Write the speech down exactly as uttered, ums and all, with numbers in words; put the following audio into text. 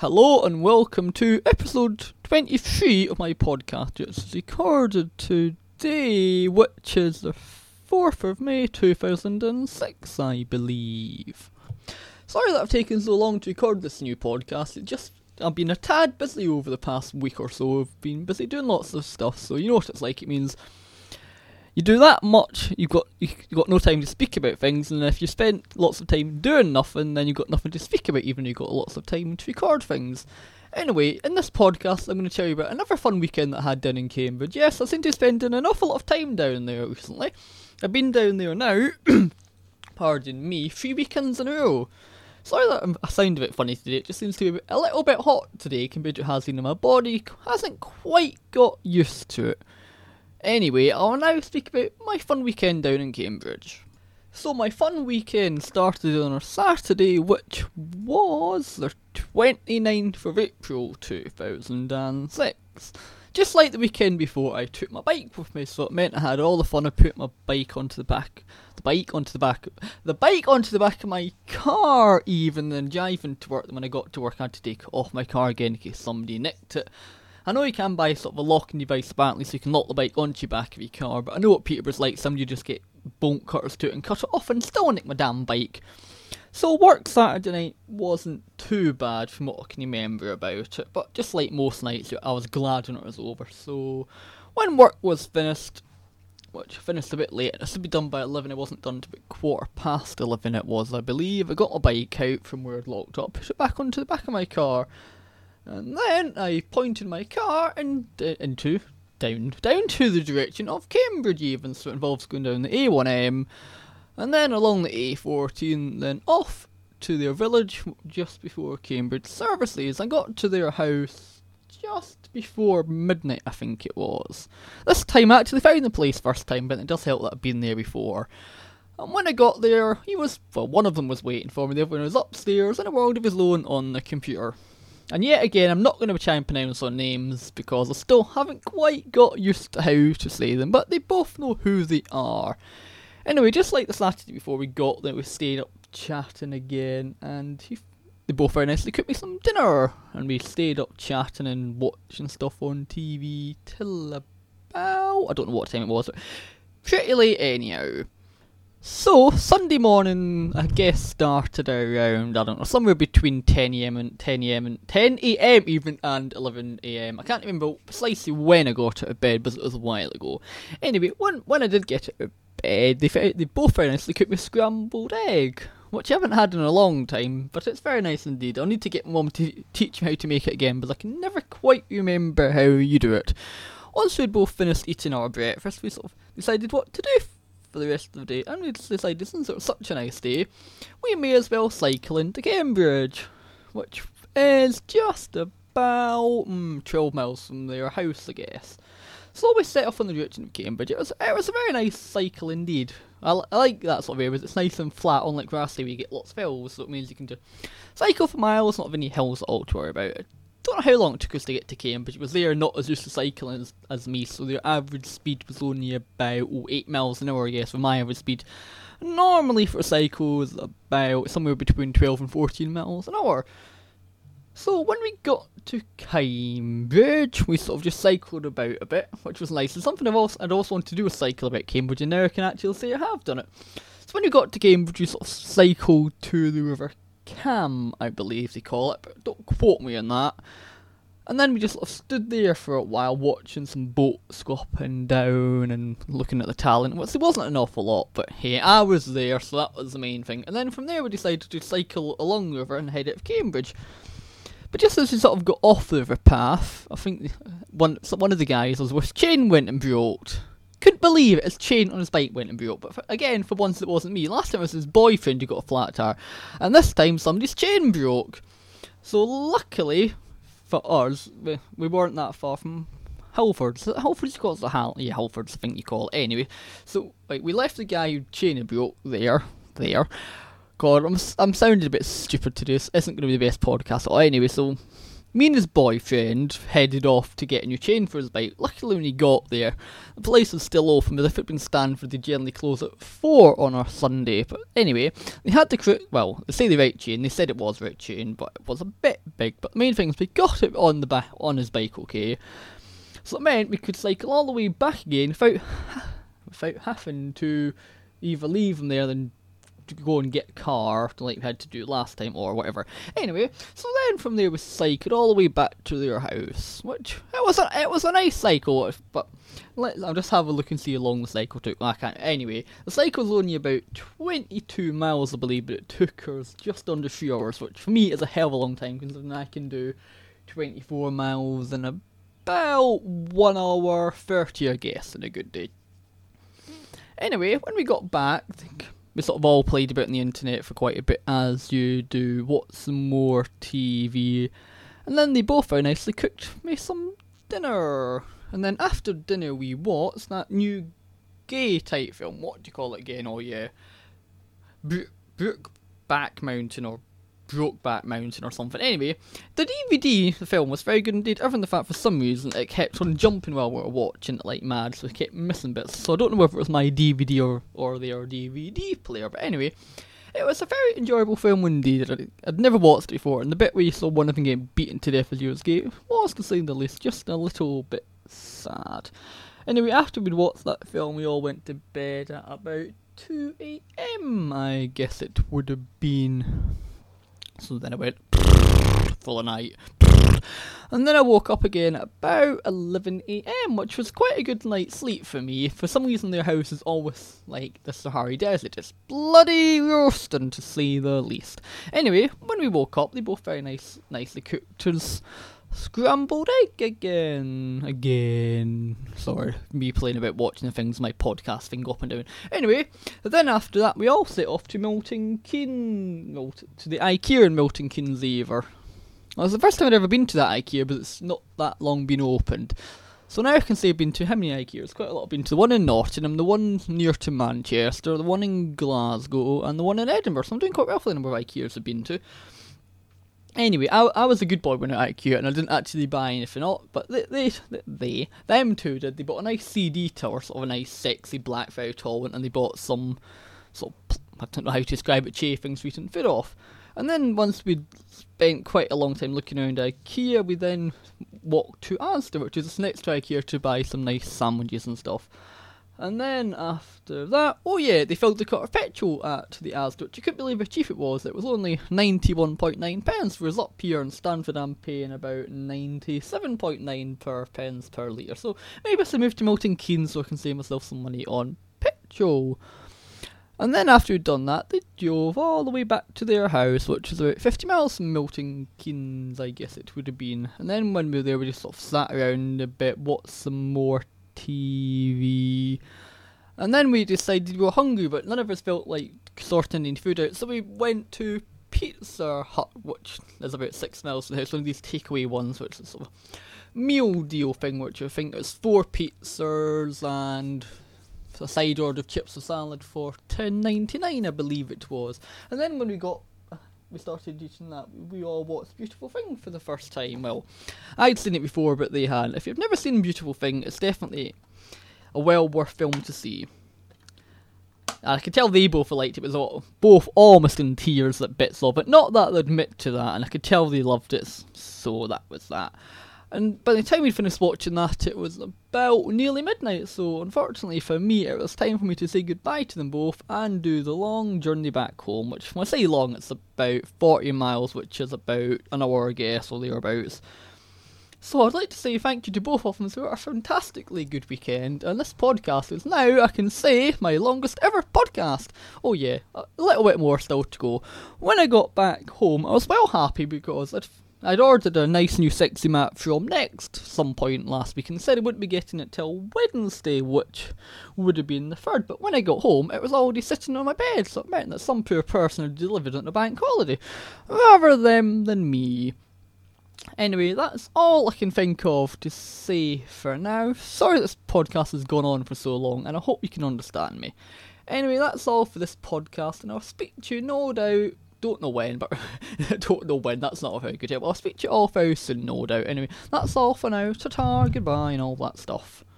Hello and welcome to episode twenty-three of my podcast. It's recorded today, which is the fourth of May two thousand six, I believe. Sorry that I've taken so long to record this new podcast. It just I've been a tad busy over the past week or so. I've been busy doing lots of stuff, so you know what it's like. It means you do that much, you've got you've got no time to speak about things, and if you spend lots of time doing nothing, then you've got nothing to speak about, even though you've got lots of time to record things. Anyway, in this podcast, I'm going to tell you about another fun weekend that I had down in Cambridge. Yes, I seem to be spending an awful lot of time down there recently. I've been down there now, pardon me, three weekends in a row. Sorry that I'm, I sound a bit funny today, it just seems to be a little bit hot today compared to what it has been in my body. Hasn't quite got used to it. Anyway, I'll now speak about my fun weekend down in Cambridge. So my fun weekend started on a Saturday, which was the twenty-ninth of April two thousand six. Just like the weekend before, I took my bike with me, so it meant I had all the fun of putting my bike onto the back, the bike onto the back, the bike onto the back of my car even, and driving to work. When I got to work, I had to take it off my car again in case somebody nicked it. I know you can buy sort of a locking device apparently so you can lock the bike onto your back of your car, but I know what Peterborough's like, somebody just get bolt cutters to it and cut it off and still nick my damn bike. So work Saturday night wasn't too bad from what I can remember about it, but just like most nights I was glad when it was over. So when work was finished, which finished a bit late, it should be done by eleven, it wasn't done until about quarter past eleven it was I believe. I got my bike out from where I'd locked up, pushed it back onto the back of my car. And then I pointed my car in, uh, into, down, down to the direction of Cambridge even, so it involves going down the A one M, and then along the A fourteen, then off to their village just before Cambridge Services. I got to their house just before midnight, I think it was. This time I actually found the place first time, but it does help that I've been there before. And when I got there, he was, well, one of them was waiting for me, the other one was upstairs in a world of his own on the computer. And yet again, I'm not going to try and pronounce on names because I still haven't quite got used to how to say them, but they both know who they are. Anyway, just like the Saturday before we got there, we stayed up chatting again, and he, they both very nicely cooked me some dinner, and we stayed up chatting and watching stuff on T V till about, I don't know what time it was, but pretty late anyhow. So, Sunday morning, I guess, started around, I don't know, somewhere between ten a m and ten a m and ten a m even and eleven a m. I can't remember precisely when I got out of bed, but it was a while ago. Anyway, when when I did get out of bed, they, they both very nicely cooked me scrambled egg, which I haven't had in a long time, but it's very nice indeed. I'll need to get Mum to teach me how to make it again, but I can never quite remember how you do it. Once we'd both finished eating our breakfast, we sort of decided what to do for the rest of the day, and we decided since it was such a nice day, we may as well cycle into Cambridge, which is just about mm, twelve miles from their house, I guess. So we set off on the direction of Cambridge. It was it was a very nice cycle indeed. I, I like that sort of area, it's nice and flat, unlike grassy where you get lots of hills, so it means you can just cycle for miles, not have any hills at all to worry about. Don't know how long it took us to get to Cambridge. It was there not as used to cycling as, as me, so their average speed was only about oh, eight miles an hour, I guess, with my average speed. Normally for a cycle is about somewhere between twelve and fourteen miles an hour. So when we got to Cambridge, we sort of just cycled about a bit, which was nice. And something I've also, I'd also wanted to do was cycle about Cambridge, and now I can actually say I have done it. So when we got to Cambridge, we sort of cycled to the River Cam, I believe they call it, but don't quote me on that. And then we just sort of stood there for a while watching some boats go up and down and looking at the talent. Well, there wasn't an awful lot, but hey, I was there, so that was the main thing. And then from there we decided to cycle along the river and head out of Cambridge. But just as we sort of got off the river path, I think one one of the guys was with his chain went and broke. Couldn't believe it, his chain on his bike went and broke, but for, again, for once it wasn't me. Last time it was his boyfriend who got a flat tire, and this time somebody's chain broke. So luckily for us, we, we weren't that far from Halfords. Halfords you call it the Hal? Yeah, Halfords I think you call it. Anyway, so like, we left the guy who chain had broke there, there. God, I'm I'm sounding a bit stupid today. This isn't going to be the best podcast. Oh, anyway, so me and his boyfriend headed off to get a new chain for his bike. Luckily when he got there, the place was still open, but if it had been Stanford, they generally close at four on our Sunday. But anyway, they had the, cr- well, they say the right chain, they said it was the right chain, but it was a bit big. But the main thing is we got it on the ba- on his bike, okay? So it meant we could cycle all the way back again without, without having to either leave him there then to go and get a car like we had to do last time or whatever. Anyway, so then from there we cycled all the way back to their house, which it was a it was a nice cycle. But let I'll just have a look and see how long the cycle took. I can't. Anyway, the cycle was only about twenty-two miles, I believe, but it took us just under three hours, which for me is a hell of a long time considering I can do twenty-four miles in about one hour thirty, I guess, in a good day. Anyway, when we got back, I think we sort of all played about on the internet for quite a bit, as you do, watched some more T V, and then they both very nicely cooked me some dinner. And then after dinner we watched that new gay type film. What do you call it again? Oh yeah, Bro- Brokeback Mountain or Brokeback Mountain or something. Anyway, the D V D, the film, was very good indeed, other than the fact for some reason it kept on jumping while we were watching it like mad, so we kept missing bits. So I don't know whether it was my D V D or, or their D V D player, but anyway, it was a very enjoyable film indeed. I'd, I'd never watched it before, and the bit where you saw one of them getting beaten to death as you was gay was, to say the least, just a little bit sad. Anyway, after we'd watched that film, we all went to bed at about two a.m, I guess it would have been. So then I went full of night, and then I woke up again at about eleven a.m, which was quite a good night's sleep for me. For some reason their house is always like the Sahara Desert, it's bloody roasting to say the least. Anyway, when we woke up, they both very nice, nicely cooked us scrambled egg again, again. Sorry, me playing about watching the things, my podcast thing up and down. Anyway, then after that we all set off to Milton Keynes, Milton, to the IKEA in Milton Keynes either. It was the first time I'd ever been to that IKEA, but it's not that long been opened. So now I can say I've been to how many IKEAs? Quite a lot. I've been to the one in Nottingham, the one near to Manchester, the one in Glasgow, and the one in Edinburgh. So I'm doing quite well for the number of IKEAs I've been to. Anyway, I, I was a good boy when I at IKEA, and I didn't actually buy anything up, but they, they, they, them two did. They bought a nice C D tower, sort of a nice, sexy black, very tall one, and they bought some, sort of, I don't know how to describe it, chafing sweet and fit off. And then once we'd spent quite a long time looking around IKEA, we then walked to Asda, which is next to IKEA, to buy some nice sandwiches and stuff. And then after that, oh yeah, they filled the car of petrol at the Asda, which you couldn't believe how cheap it was. It was only ninety-one point nine pence, whereas up here in Stanford I'm paying about ninety-seven point nine per pence per litre. So maybe I should move to Milton Keynes so I can save myself some money on petrol. And then after we'd done that, they drove all the way back to their house, which was about fifty miles from Milton Keynes, I guess it would have been. And then when we were there, we just sort of sat around a bit, watched some more T V, and then we decided we were hungry, but none of us felt like sorting any food out, so we went to Pizza Hut, which is about six miles from the house, one of these takeaway ones, which is sort of a meal deal thing, which I think is four pizzas and a side order of chips and salad for ten ninety-nine, I believe it was. And then when we got we started eating that, we all watched Beautiful Thing for the first time. Well, I'd seen it before, but they hadn't. If you've never seen Beautiful Thing, it's definitely a well worth film to see. And I could tell they both liked it. It was all, both almost in tears at bits of it. Not that they'd admit to that, and I could tell they loved it, so that was that. And by the time we finished watching that, it was about nearly midnight, so unfortunately for me, it was time for me to say goodbye to them both and do the long journey back home, which, when I say long, it's about forty miles, which is about an hour, I guess, or thereabouts. So I'd like to say thank you to both of them for a fantastically good weekend, and this podcast is now, I can say, my longest ever podcast. Oh yeah, a little bit more still to go. When I got back home, I was well happy because I'd I'd ordered a nice new sexy mat from Next some point last week and said I wouldn't be getting it till Wednesday, which would have been the third, but when I got home it was already sitting on my bed, so it meant that some poor person had delivered it on a bank holiday. Rather them than me. Anyway, that's all I can think of to say for now. Sorry this podcast has gone on for so long, and I hope you can understand me. Anyway, that's all for this podcast, and I'll speak to you no doubt don't know when, but don't know when, that's not a very good tip. I'll speak to you all very soon, no doubt. Anyway, that's all for now. Ta-ta, goodbye, and all that stuff.